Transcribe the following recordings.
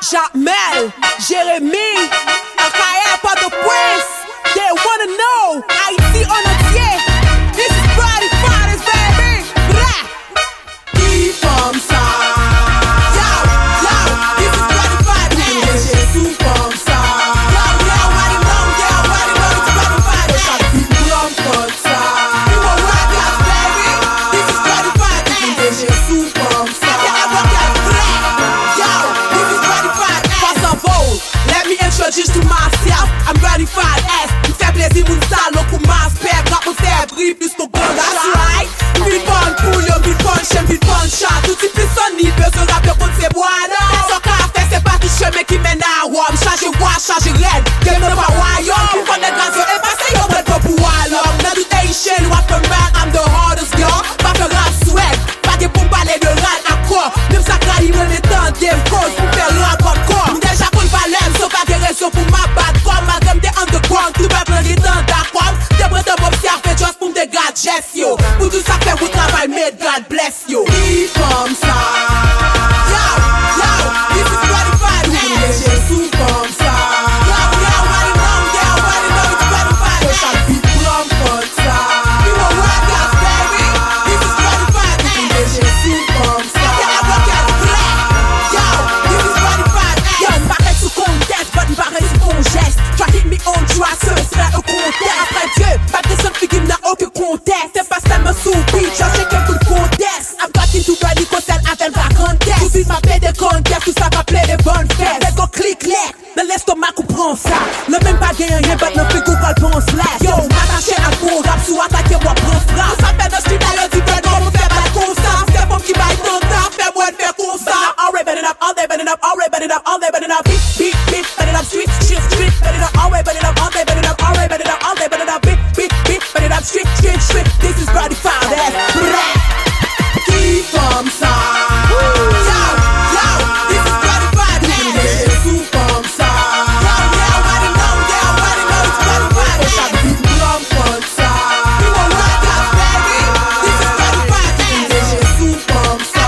Jamel, Jérémy, Akaya, Port-au-Prince. They wanna know, Haïti en entier. This is Body Fighters, baby. Blah. Qui comme ça? Yo, this is Body Fighters. Jésus comme ça. Yo, what it know, it's Body Fighters. Chaque beat drum comme ça. You a rock baby. This is Body Fighters. Jésus comme ça. Introduce to myself, I'm Body Fighters. Me fait plaisir moun salo kou m'aspect. Got me fait brille plus que gold. That's right. Vite bon pour yo, vite bon chien, vite bon chat. Tout type son ni besoin rap contre c'est bois. Son café c'est pas tout chemin qui mène à Rome. Chargez wa, chargez red. Game no pas royaume. Pour connaître gaz et passer yo red pour wallom. Now the Asian rap man, I'm the hardest girl. Pas faire rap sweat. Pas de pour parler de rap à quoi. Même ça cali me les temps dem cause pour faire rap encore. Déjà qu'on valem, so pas de raison pour ma batte comme madame des underground. Tout va prendre des temps d'accord. T'es prêt à m'observer just pour me dégager yo. Pour tout ça fait vous travail, may God bless you. Qui comme ça? Yo, this is Body Fighters. Jésus comme ça. Yo, what it know, it's Body Fighters. Chaque beat drum comme ça. You a rock us, baby. This is Body Fighters. Jésus comme ça. Yo, this is Body Fighters. Yo, m'arrête sous contest, but m'arrête sous ton geste. Try hit me on dry, ce serait un contest. Après Dieu, pas de seule figure n'a aucun contest. C'est pas ça me sous-beat, j'en sais qu'un coup de contest. I've got into body costel avec la contest. Tout vite m'a fait des contests, tout ça m'a plaît des bonnes fesses. Let's go clic-lec, dans l'estomac ou prend ça. Le même pas gagné rien, but le fait qu'on pense là. Yo, m'attacher à fond, rap sous attaquer, moi prends frappe. Ça fait de street d'ailleurs du bread, on me fait pas comme ça. C'est pour qui baille ton temps, fais moi de faire comme ça. All right, bend it up, all day, bend it up, all right, bend it up, all day, bend it up. Beat, beat, beat, bend it up, street, street, street, bend it up, all right, bend it up, all day, bend it up, all right, bend it up, all day, bend it up. Beat, beat, beat, bend it up, street, street, street. This is Body Fighters. Qui comme ça? This is Body Fighters. Jésus comme ça. What it know, it's Body Fighters. Chaque beat drum comme ça. You a rock us, baby. This is Body Fighters. Jésus comme ça.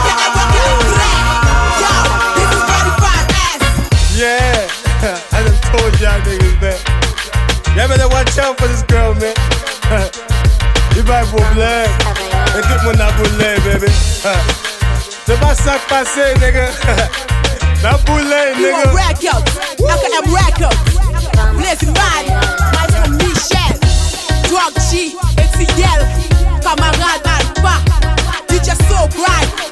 This is Body Fighters. Yeah, I done told y'all niggas, man. Y'all better watch out for this girl, man. Il va pour blague. Et tout le monde a boulé, baby. C'est pas ça que passé, nigga. La boulé, nigga. You a record, AKM Records. Blessing Body, Michael Michel, Drug G, ATL, camarade Alpha, DJ So Bright.